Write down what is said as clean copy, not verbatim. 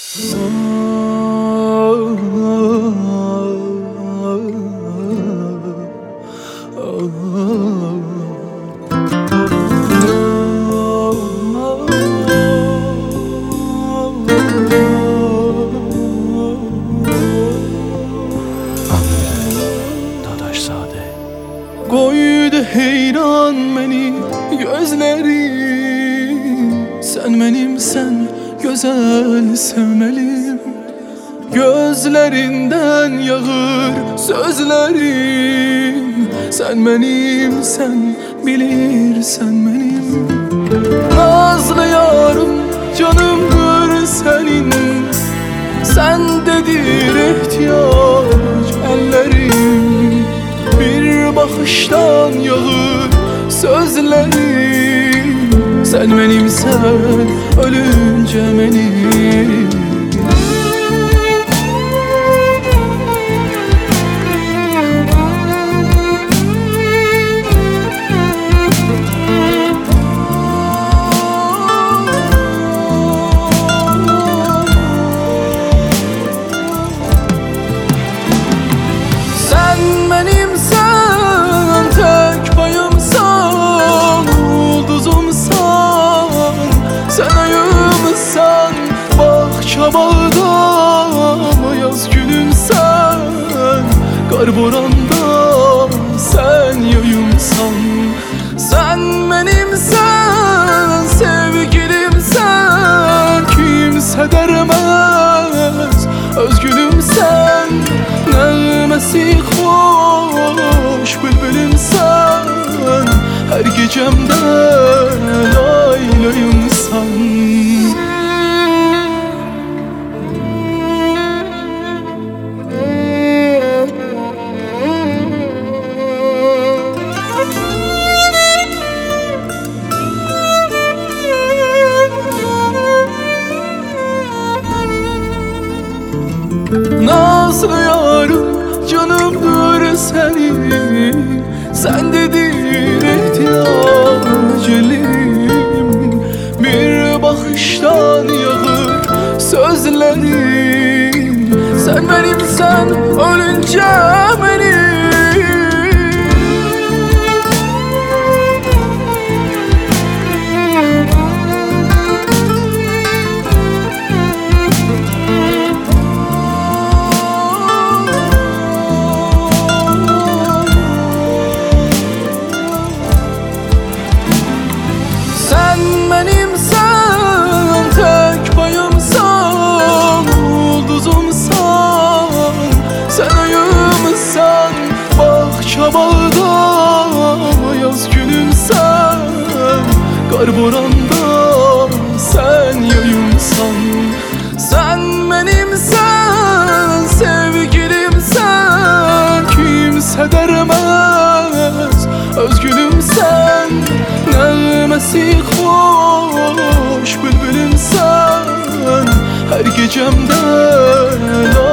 Koydu heyran meni gözlerim. Sen benimsen güzel sevmelim. Gözlerinden yağır sözlerim. Sen benimsen bilirsen benim. Nazlı yarım canımdır senin. Sendedir ihtiyaç ellerim. Bir bakıştan yağır sözlerim. Sen benimsen ölünce benim. Bağda yaz gülüm sen, kar boranda sen yayımsan. Sen benimsen, sevgilimsen, kimse dermez özgülüm sen. Nəğməsi hoş bülbülüm sen, her gecemde laylayımsan. Nazlı yarım canımdır senin. Sendedir ihtiyaç ellerim. Bir bakıştan yağır sözlerim. Sen benimsen ölünce benim. Bağda yaz gülüm sen, kar boranda sen yayımsan. Sen benimsen, sevgilimsen, kimse dermez özgülüm sen. Nəğməsi hoş bülbülüm sen, her gecemde